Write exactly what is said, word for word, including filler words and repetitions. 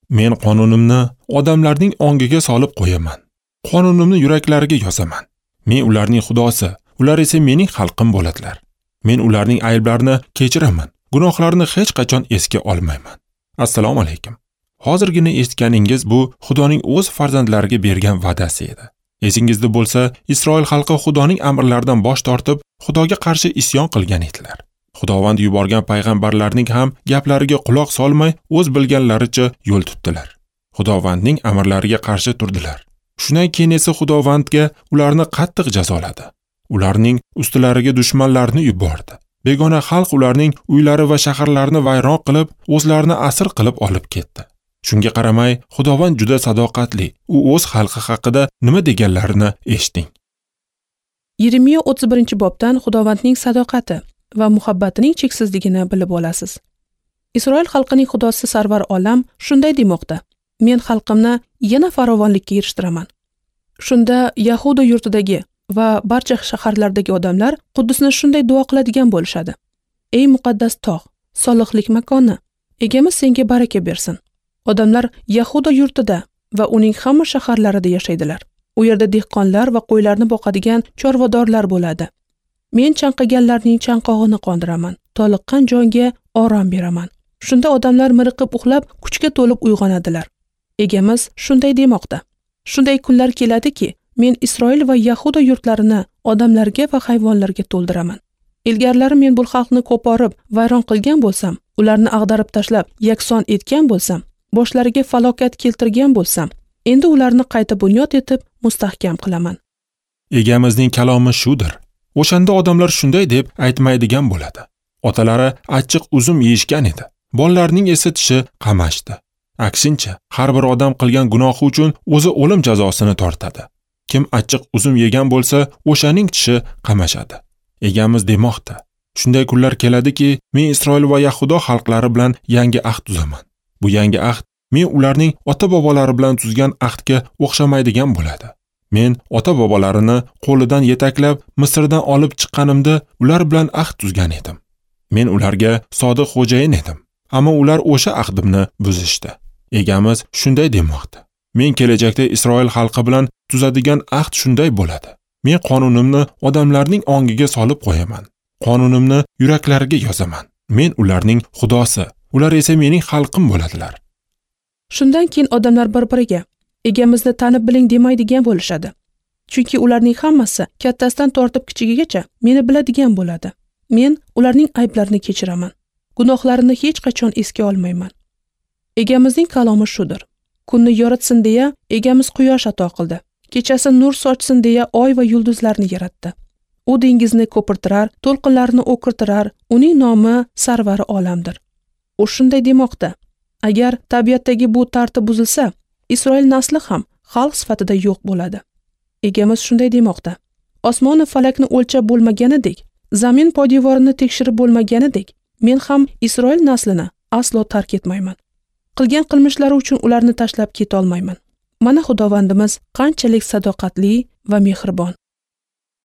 Men qonunimni odamlarning ongiga solib qo'yaman. Qonunimni yuraklariga yozaman. Men ularning Xudosi, ular esa mening xalqim bo'ladilar. Men ularning ayblarini kechiraman, gunohlarini hech qachon esga olmayman. Assalomu alaykum. Hozirgina eshitganingiz bu Xudoning o'z farzandlariga bergan va'dasi edi. Esingizda bo'lsa, Isroil xalqi Xudoning amrlaridan bosh tortib, Xudoga qarshi isyon qilgan edilar. Xudovand yuborgan payg'ambarlarning ham gaplariga quloq solmay, o'z bilganlaricha yo'l tutdilar. Xudovandning amrlariga qarshi turdilar. Shundan keyin esa Xudovandga ularni qattiq jazoladi. Ularning ustilariga dushmanlarni yubordi. Begona xalq ularning uylari va shaharlarini vayron qilib, o'zlarini asir qilib olib ketdi. Shunga qaramay, Xudovand juda sadoqatli. U o'z xalqi haqida nima deganlarini eshiting. Yeremiya o'ttiz birinchi bobdan Xudovandning sadoqati va muhabbatining cheksizligini bilib olasiz. Isroil xalqining Xudosi Sarvar olam shunday demoqda: Men xalqimni yana farovonlikka erishtiraman. Shunda Yahuda yurtidagi va barcha shaharlardagi odamlar Quddusni shunday duo qiladigan bo'lishadi: Ey muqaddas tog', solihlik makoni, egamiz senga baraka bersin. Odamlar Yahuda yurtida va uning hamma shaharlarida yashaydilar. U yerda dehqonlar va qo'ylarni boqadigan chorvadorlar bo'ladi. Men chanqaganlarning chanqog'ini qondiraman, toliqqan jonga orom beraman. Shunda odamlar miriqib uxlab, kuchga to'lib uyg'onadilar. Egamiz shunday demoqda: Shunday kunlar keladiki, men Isroil va Yahuda yurtlarini odamlarga va hayvonlarga to'ldiraman. Ilgarilari men bu xalqni qo'porib, vayron qilgan bo'lsam, ularni ag'darib tashlab, yakson etgan bo'lsam, boshlariga falokat keltirgan bo'lsam, endi ularni qayta bunyod etib, mustahkam qilaman. Egamizning kalomi shudir. O'shanda odamlar shunday deb aytmaydigan bo'ladi. Otalari achchiq uzum yeyishgan edi. Bolalarning esa tishi qamashdi. Aksincha, har bir odam qilgan gunohi uchun o'zi o'lim jazosini tortadi. Kim achchiq uzum yegan bo'lsa, o'shaning tishi qamashadi. Egamiz demoqda: Shunday kunlar keladiki, men Isroil va Yahudo xalqlari bilan yangi ahd tuzaman. Bu yangi ahd men ularning ota-bobolari bilan tuzgan ahdga o'xshamaydigan bo'ladi. Men ota-bobolarini qo'lidan yetaklab Misrdan olib chiqqanimda ular bilan ahd tuzgan edim. Men ularga sodiq xo'jayin edim, ammo ular o'sha ahdimni buzishdi. Egamiz shunday demoqda: Men kelajakda Isroil xalqi bilan tuzadigan ahd shunday bo'ladi. Men qonunimni odamlarning ongiga solib qo'yaman. Qonunimni yuraklariga yozaman. Men ularning Xudosi, ular esa mening xalqim bo'ladilar. Shundan keyin odamlar bir-biriga: Egamizni tanib biling demaydigan bo'lishadi. Chunki ularning hammasi kattasidan tortib kichigigacha meni biladigan bo'ladi. Men ularning ayblarini kechiraman. Gunohlarini hech qachon esga olmayman. Egamizning kalomi shudir. Kunni yoritsin deya egamiz quyosh ato qildi. Kechasi nur sochsin deya oy va yulduzlarni yaratdi. U dengizni ko'pirtirar, to'lqinlarni o'kirtirar, uning nomi sarvari olamdir. U shunday demoqda: Agar tabiatdagi bu tartib buzilsa, Isroil nasli ham xalq sifatida yo'q bo'ladi. Egamiz shunday demoqda: Osmon va falakni o'lchab bo'lmaganidek, zamin poydevorini tekshirib bo'lmaganidek, men ham Isroil naslini aslo tark etmayman. Qilgan qilmishlari uchun ularni tashlab keta olmayman. Mana Xudovandimiz qanchalik sadoqatli va mehribon.